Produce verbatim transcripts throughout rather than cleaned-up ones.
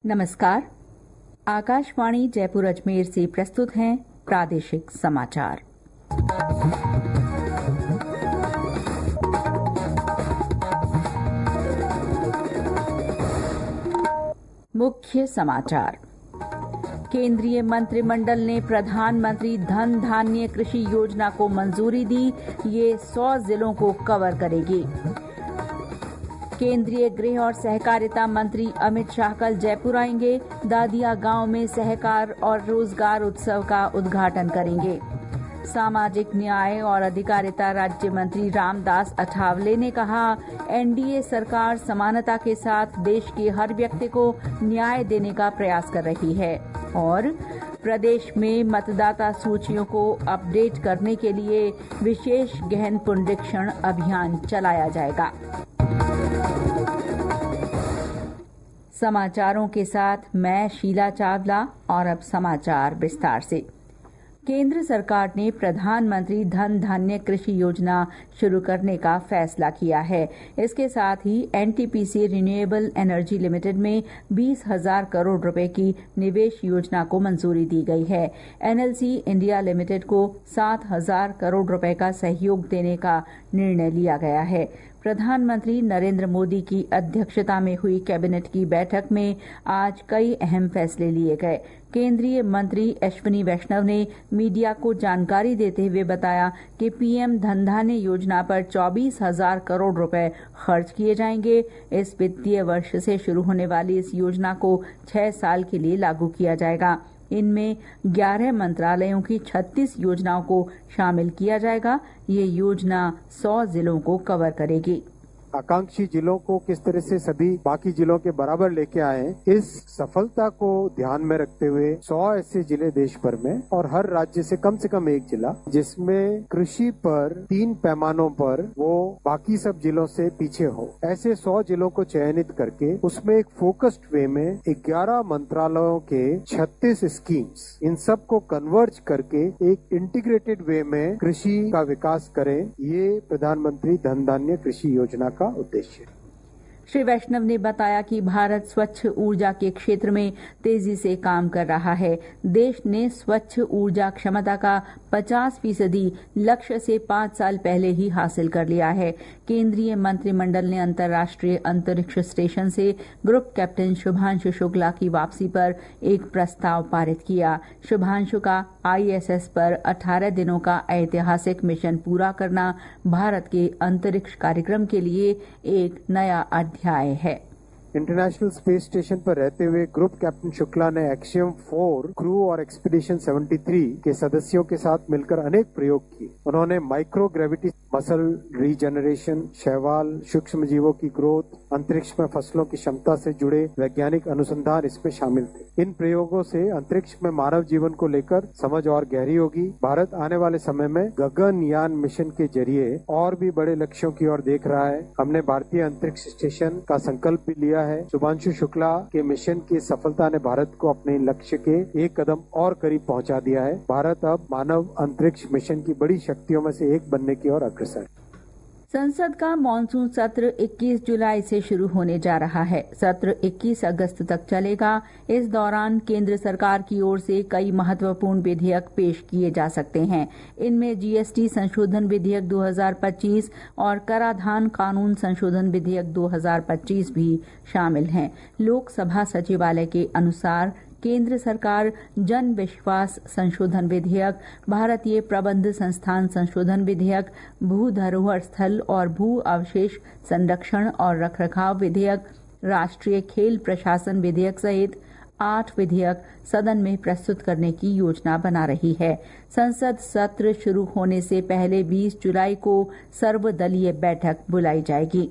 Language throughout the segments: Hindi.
नमस्कार। आकाशवाणी जयपुर अजमेर से प्रस्तुत हैं प्रादेशिक समाचार। मुख्य समाचार। केंद्रीय मंत्रिमंडल ने प्रधानमंत्री धन धान्य कृषि योजना को मंजूरी दी। ये सौ जिलों को कवर करेगी। केंद्रीय गृह और सहकारिता मंत्री अमित शाह कल जयपुर आएंगे। दादिया गांव में सहकार और रोजगार उत्सव का उद्घाटन करेंगे। सामाजिक न्याय और अधिकारिता राज्य मंत्री रामदास अठावले ने कहा, एनडीए सरकार समानता के साथ देश के हर व्यक्ति को न्याय देने का प्रयास कर रही है। और प्रदेश में मतदाता सूचियों को अपडेट करने के लिए विशेष गहन पुनरीक्षण अभियान चलाया जाएगा। समाचारों के साथ मैं शीला चावला और अब समाचार विस्तार से। केंद्र सरकार ने प्रधानमंत्री धन धान्य कृषि योजना शुरू करने का फैसला किया है। इसके साथ ही एनटीपीसी रिन्यूएबल एनर्जी लिमिटेड में बीस हजार करोड़ रुपए की निवेश योजना को मंजूरी दी गई है। एनएलसी इंडिया लिमिटेड को सात हजार करोड़ रुपए का सहयोग देने का निर्णय लिया गया है। प्रधानमंत्री नरेंद्र मोदी की अध्यक्षता में हुई कैबिनेट की बैठक में आज कई अहम फैसले लिए गए। केंद्रीय मंत्री अश्विनी वैष्णव ने मीडिया को जानकारी देते हुए बताया कि पीएम धन धान्य योजना पर चौबीस हजार करोड़ रुपए खर्च किए जाएंगे। इस वित्तीय वर्ष से शुरू होने वाली इस योजना को छह साल के लिए लागू किया जाएगा। इनमें ग्यारह मंत्रालयों की छत्तीस योजनाओं को शामिल किया जाएगा। ये योजना सौ जिलों को कवर करेगी। आकांक्षी जिलों को किस तरह से सभी बाकी जिलों के बराबर लेके आए, इस सफलता को ध्यान में रखते हुए सौ ऐसे जिले देश भर में और हर राज्य से कम से कम एक जिला जिसमें कृषि पर तीन पैमानों पर वो बाकी सब जिलों से पीछे हो, ऐसे सौ जिलों को चयनित करके उसमें एक फोकस्ड वे में ग्यारह मंत्रालयों के छत्तीस स्कीम्स, इन सब को कन्वर्ज करके एक इंटीग्रेटेड वे में कृषि का विकास करें। ये प्रधानमंत्री धन धान्य कृषि योजना का उद्देश्य। श्री वैष्णव ने बताया कि भारत स्वच्छ ऊर्जा के क्षेत्र में तेजी से काम कर रहा है। देश ने स्वच्छ ऊर्जा क्षमता का पचास फीसदी लक्ष्य से पांच साल पहले ही हासिल कर लिया है। केंद्रीय मंत्रिमंडल ने अंतर्राष्ट्रीय अंतरिक्ष स्टेशन से ग्रुप कैप्टन शुभांशु शुक्ला की वापसी पर एक प्रस्ताव पारित किया। शुभांशु का आईएसएस पर अठारह दिनों का ऐतिहासिक मिशन पूरा करना भारत के अंतरिक्ष कार्यक्रम के लिए एक नया अध्याय है। इंटरनेशनल स्पेस स्टेशन पर रहते हुए ग्रुप कैप्टन शुक्ला ने एक्सियम फोर क्रू और एक्सपीडिशन तिहत्तर के सदस्यों के साथ मिलकर अनेक प्रयोग किए। उन्होंने माइक्रो ग्रेविटी मसल रीजनरेशन, शैवाल, सूक्ष्म जीवों की ग्रोथ, अंतरिक्ष में फसलों की क्षमता से जुड़े वैज्ञानिक अनुसंधान इसमें शामिल थे। इन प्रयोगों से अंतरिक्ष में मानव जीवन को लेकर समझ और गहरी होगी। भारत आने वाले समय में गगनयान मिशन के जरिए और भी बड़े लक्ष्यों की ओर देख रहा है। हमने भारतीय अंतरिक्ष स्टेशन का संकल्प भी लिया है। शुभांशु शुक्ला के मिशन की सफलता ने भारत को अपने लक्ष्य के एक कदम और करीब पहुंचा दिया है। भारत अब मानव अंतरिक्ष मिशन की बड़ी शक्तियों में से एक बनने की ओर अग्रसर है। संसद का मॉनसून सत्र इक्कीस जुलाई से शुरू होने जा रहा है। सत्र इक्कीस अगस्त तक चलेगा। इस दौरान केंद्र सरकार की ओर से कई महत्वपूर्ण विधेयक पेश किए जा सकते हैं। इनमें जीएसटी संशोधन विधेयक दो हजार पच्चीस और कराधान कानून संशोधन विधेयक दो हजार पच्चीस भी शामिल हैं। लोकसभा सचिवालय के अनुसार केंद्र सरकार जन विश्वास संशोधन विधेयक, भारतीय प्रबंध संस्थान संशोधन विधेयक, भू धरोहर स्थल और भू अवशेष संरक्षण और रखरखाव विधेयक, राष्ट्रीय खेल प्रशासन विधेयक सहित आठ विधेयक सदन में प्रस्तुत करने की योजना बना रही है। संसद सत्र शुरू होने से पहले बीस जुलाई को सर्वदलीय बैठक बुलाई जाएगी।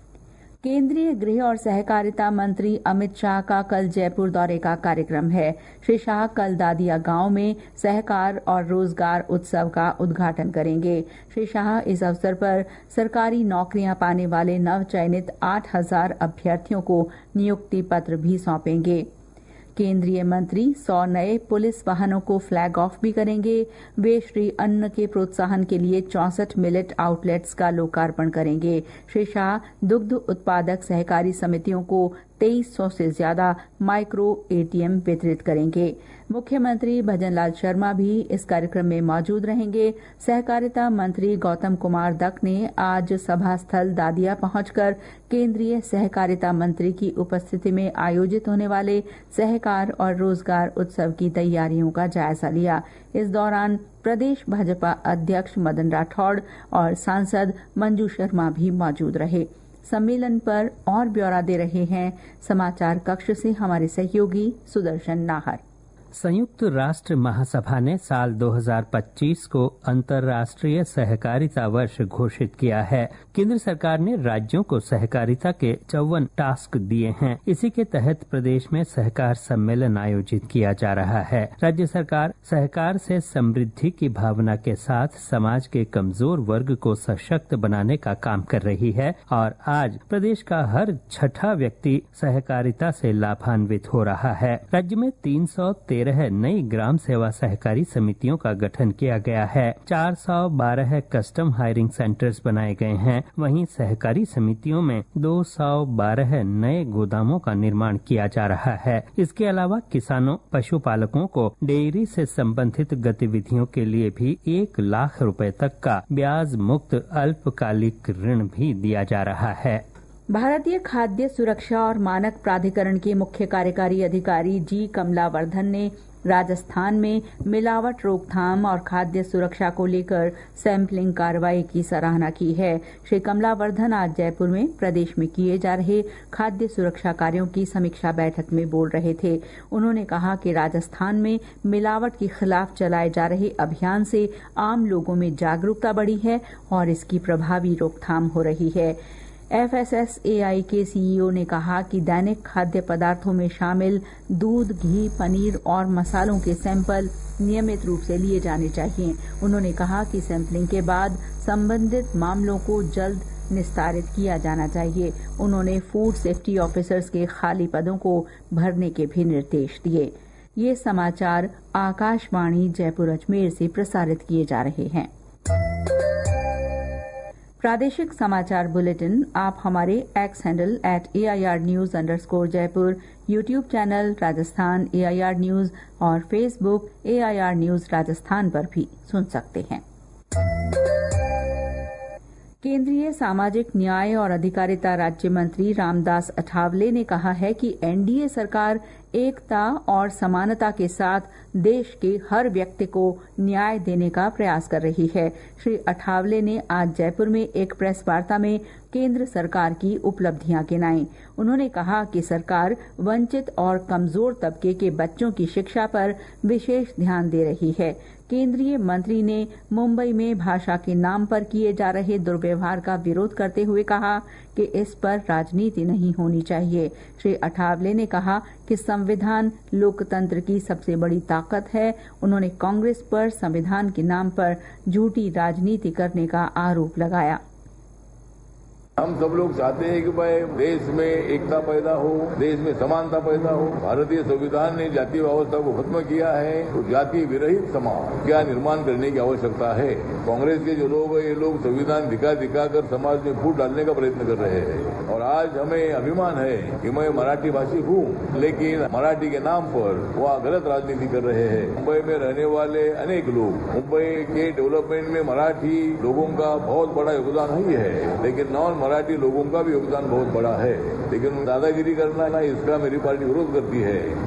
केंद्रीय गृह और सहकारिता मंत्री अमित शाह का कल जयपुर दौरे का कार्यक्रम है। श्री शाह कल दादिया गांव में सहकार और रोजगार उत्सव का उद्घाटन करेंगे। श्री शाह इस अवसर पर सरकारी नौकरियां पाने वाले नवचयनित आठ हजार अभ्यर्थियों को नियुक्ति पत्र भी सौंपेंगे। केंद्रीय मंत्री सौ नए पुलिस वाहनों को फ्लैग ऑफ भी करेंगे। वे श्री अन्न के प्रोत्साहन के लिए चौसठ मिलेट आउटलेट्स का लोकार्पण करेंगे। श्री शाह दुग्ध उत्पादक सहकारी समितियों को तेईस सौ से ज्यादा माइक्रो एटीएम वितरित करेंगे। मुख्यमंत्री भजनलाल शर्मा भी इस कार्यक्रम में मौजूद रहेंगे। सहकारिता मंत्री गौतम कुमार दत्त ने आज सभा स्थल दादिया पहुंचकर केंद्रीय सहकारिता मंत्री की उपस्थिति में आयोजित होने वाले सहकार और रोजगार उत्सव की तैयारियों का जायजा लिया। इस दौरान प्रदेश भाजपा अध्यक्ष मदन राठौड़ और सांसद मंजू शर्मा भी मौजूद रहे। सम्मेलन पर और ब्यौरा दे रहे हैं समाचार कक्ष से हमारे सहयोगी सुदर्शन नाहर। संयुक्त राष्ट्र महासभा ने साल दो हज़ार पच्चीस को अंतर्राष्ट्रीय सहकारिता वर्ष घोषित किया है। केंद्र सरकार ने राज्यों को सहकारिता के चौवन टास्क दिए हैं। इसी के तहत प्रदेश में सहकार सम्मेलन आयोजित किया जा रहा है। राज्य सरकार सहकार से समृद्धि की भावना के साथ समाज के कमजोर वर्ग को सशक्त बनाने का काम कर रही है और आज प्रदेश का हर छठा व्यक्ति सहकारिता से लाभान्वित हो रहा है। राज्य में तीन सौ तेरह नई ग्राम सेवा सहकारी समितियों का गठन किया गया है। चार सौ बारह कस्टम हायरिंग सेंटर्स बनाए गए हैं। वहीं सहकारी समितियों में दो सौ बारह नए गोदामों का निर्माण किया जा रहा है। इसके अलावा किसानों, पशुपालकों को डेयरी से संबंधित गतिविधियों के लिए भी एक लाख रुपए तक का ब्याज मुक्त अल्पकालिक ऋण भी दिया जा रहा है। भारतीय खाद्य सुरक्षा और मानक प्राधिकरण के मुख्य कार्यकारी अधिकारी जी कमलावर्धन ने राजस्थान में मिलावट रोकथाम और खाद्य सुरक्षा को लेकर सैंपलिंग कार्रवाई की सराहना की है। श्री कमलावर्धन आज जयपुर में प्रदेश में किए जा रहे खाद्य सुरक्षा कार्यों की समीक्षा बैठक में बोल रहे थे। उन्होंने कहा कि राजस्थान में मिलावट के खिलाफ चलाए जा रहे अभियान से आम लोगों में जागरूकता बढ़ी है और इसकी प्रभावी रोकथाम हो रही है। F S S A I के सी ई ओ ने कहा कि दैनिक खाद्य पदार्थों में शामिल दूध, घी, पनीर और मसालों के सैंपल नियमित रूप से लिए जाने चाहिए। उन्होंने कहा कि सैंपलिंग के बाद संबंधित मामलों को जल्द निस्तारित किया जाना चाहिए। उन्होंने फूड सेफ्टी ऑफिसर्स के खाली पदों को भरने के भी निर्देश दिए। ये समाचार आकाशवाणी जयपुर अजमेर से प्रसारित किए जा रहे हैं। प्रादेशिक समाचार बुलेटिन आप हमारे X handle at A I R news underscore Jaipur, YouTube channel Rajasthan A I R news और Facebook A I R news Rajasthan पर भी सुन सकते हैं। केंद्रीय सामाजिक न्याय और अधिकारिता राज्य मंत्री रामदास अठावले ने कहा है कि एन डी ए सरकार एकता और समानता के साथ देश के हर व्यक्ति को न्याय देने का प्रयास कर रही है। श्री अठावले ने आज जयपुर में एक प्रेस वार्ता में केंद्र सरकार की उपलब्धियां गिनाई। उन्होंने कहा कि सरकार वंचित और कमजोर तबके के बच्चों की शिक्षा पर विशेष ध्यान दे रही है। केंद्रीय मंत्री ने मुंबई में भाषा के नाम पर किए जा रहे दुर्व्यवहार का विरोध करते हुए कहा कि इस पर राजनीति नहीं होनी चाहिए। श्री अठावले ने कहा कि संविधान लोकतंत्र की सबसे बड़ी ताकत है। उन्होंने कांग्रेस पर संविधान के नाम पर झूठी राजनीति करने का आरोप लगाया। हम सब लोग चाहते हैं कि भाई देश में एकता पैदा हो, देश में समानता पैदा हो। भारतीय संविधान ने जातीय व्यवस्था को खत्म किया है तो जाति विरहित समाज क्या निर्माण करने की आवश्यकता है। कांग्रेस के जो लोग हैं ये लोग संविधान दिखा दिखा कर समाज में फूट डालने का प्रयत्न कर रहे हैं और आज हमें अभिमान है कि मैं मराठी भाषी हूँ, लेकिन मराठी के नाम पर वह गलत राजनीति कर रहे हैं। मुंबई में रहने वाले अनेक लोग, मुंबई के डेवलपमेंट में मराठी लोगों का बहुत बड़ा योगदान नहीं है, लेकिन नॉन मराठी लोगों का भी योगदान बहुत बड़ा है। लेकिन दादागिरी करना ना, इसका मेरी पार्टी विरोध करती है।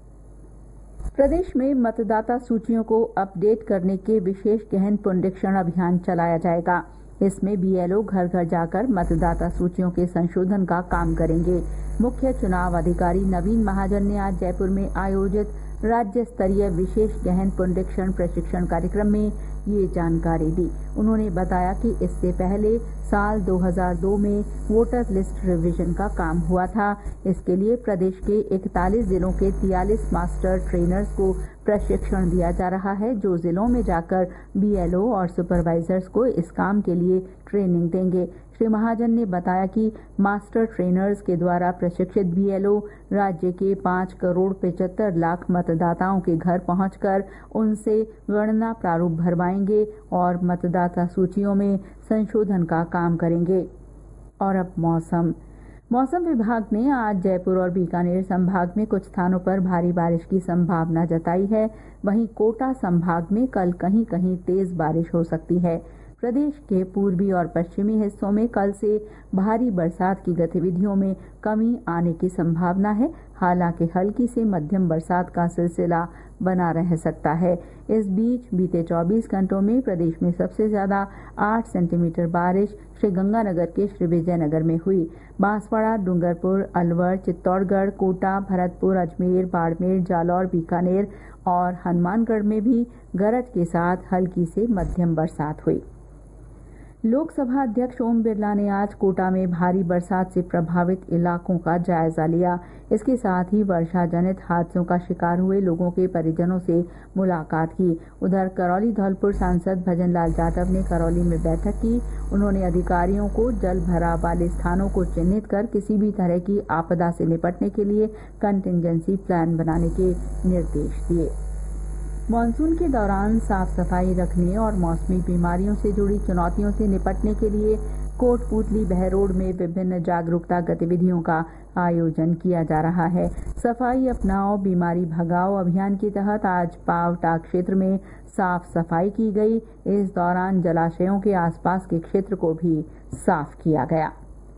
प्रदेश में मतदाता सूचियों को अपडेट करने के विशेष गहन पुनरीक्षण अभियान चलाया जाएगा। इसमें बी एल ओ घर घर जाकर मतदाता सूचियों के संशोधन का काम करेंगे। मुख्य चुनाव अधिकारी नवीन महाजन ने आज जयपुर में आयोजित राज्य स्तरीय विशेष गहन पुनरीक्षण प्रशिक्षण कार्यक्रम में ये जानकारी दी। उन्होंने बताया कि इससे पहले साल दो हज़ार दो में वोटर लिस्ट रिवीजन का काम हुआ था। इसके लिए प्रदेश के इकतालीस जिलों के तियालीस मास्टर ट्रेनर्स को प्रशिक्षण दिया जा रहा है, जो जिलों में जाकर बी एल ओ और सुपरवाइजर्स को इस काम के लिए ट्रेनिंग देंगे। श्री महाजन ने बताया कि मास्टर ट्रेनर्स के द्वारा प्रशिक्षित बी एल ओ राज्य के पाँच करोड़ पचहत्तर लाख मतदाताओं के घर पहुंचकर उनसे गणना प्रारूप भरवाएंगे और मतदाता सूचियों में संशोधन का काम करेंगे। और अब मौसम। मौसम विभाग ने आज जयपुर और बीकानेर संभाग में कुछ स्थानों पर भारी बारिश की संभावना जताई है। वहीं कोटा संभाग में कल कहीं कहीं तेज बारिश हो सकती है। प्रदेश के पूर्वी और पश्चिमी हिस्सों में कल से भारी बरसात की गतिविधियों में कमी आने की संभावना है। हालांकि हल्की से मध्यम बरसात का सिलसिला बना रह सकता है। इस बीच बीते चौबीस घंटों में प्रदेश में सबसे ज्यादा आठ सेंटीमीटर बारिश श्रीगंगानगर के श्री विजयनगर में हुई। बांसवाड़ा, डूंगरपुर, अलवर, चित्तौड़गढ़, कोटा, भरतपुर, अजमेर, बाड़मेर, जालौर, बीकानेर और हनुमानगढ़ में भी गरज के साथ हल्की से मध्यम बरसात हुई। लोकसभा अध्यक्ष ओम बिरला ने आज कोटा में भारी बरसात से प्रभावित इलाकों का जायजा लिया। इसके साथ ही वर्षा जनित हादसों का शिकार हुए लोगों के परिजनों से मुलाकात की। उधर करौली धौलपुर सांसद भजन लाल जाटव ने करौली में बैठक की। उन्होंने अधिकारियों को जल भराव वाले स्थानों को चिन्हित कर किसी भी तरह की आपदा से निपटने के लिए कंटिंजेंसी प्लान बनाने के निर्देश दिए। मानसून के दौरान साफ सफाई रखने और मौसमी बीमारियों से जुड़ी चुनौतियों से निपटने के लिए कोटपूतली बहरोड में विभिन्न जागरूकता गतिविधियों का आयोजन किया जा रहा है। सफाई अपनाओ बीमारी भगाओ अभियान के तहत आज पावटा क्षेत्र में साफ सफाई की गई। इस दौरान जलाशयों के आसपास के क्षेत्र को भी साफ किया गया।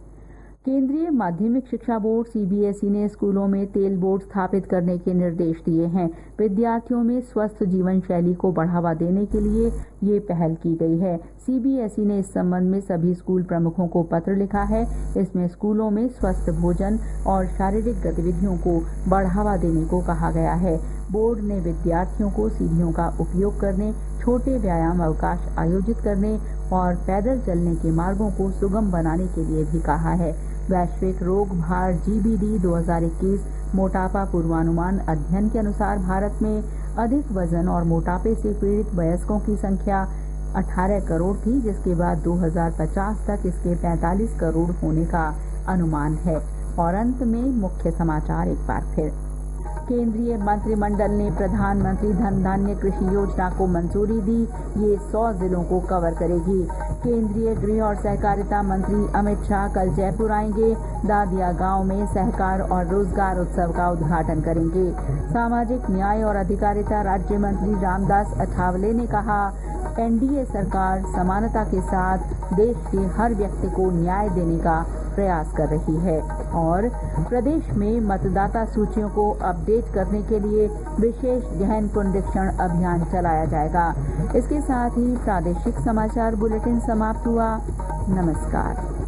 केंद्रीय माध्यमिक शिक्षा board C B S E ने स्कूलों में तेल बोर्ड स्थापित करने के निर्देश दिए हैं। विद्यार्थियों में स्वस्थ जीवन शैली को बढ़ावा देने के लिए ये पहल की गई है। सी बी एस ई ने इस संबंध में सभी स्कूल प्रमुखों को पत्र लिखा है। इसमें स्कूलों में स्वस्थ भोजन और शारीरिक गतिविधियों को बढ़ावा देने को कहा गया है। बोर्ड ने विद्यार्थियों को सीढ़ियों का उपयोग करने, छोटे व्यायाम अवकाश आयोजित करने और पैदल चलने के मार्गों को सुगम बनाने के लिए भी कहा है। वैश्विक रोग भार जी बी डी दो हज़ार इक्कीस मोटापा पूर्वानुमान अध्ययन के अनुसार भारत में अधिक वजन और मोटापे से पीड़ित वयस्कों की संख्या अठारह करोड़ थी, जिसके बाद दो हज़ार पचास तक इसके पैंतालीस करोड़ होने का अनुमान है। और अंत में मुख्य समाचार एक बार फिर। केंद्रीय मंत्रिमंडल ने प्रधानमंत्री धन धान्य कृषि योजना को मंजूरी दी। ये सौ जिलों को कवर करेगी। केंद्रीय गृह और सहकारिता मंत्री अमित शाह कल जयपुर आएंगे। दादिया गांव में सहकार और रोजगार उत्सव का उद्घाटन करेंगे। सामाजिक न्याय और अधिकारिता राज्य मंत्री रामदास अठावले ने कहा, एन डी ए सरकार समानता के साथ देश के हर व्यक्ति को न्याय देने का प्रयास कर रही है। और प्रदेश में मतदाता सूचियों को अपडेट करने के लिए विशेष गहन पुनरीक्षण अभियान चलाया जाएगा। इसके साथ ही प्रादेशिक समाचार बुलेटिन समाप्त हुआ। नमस्कार।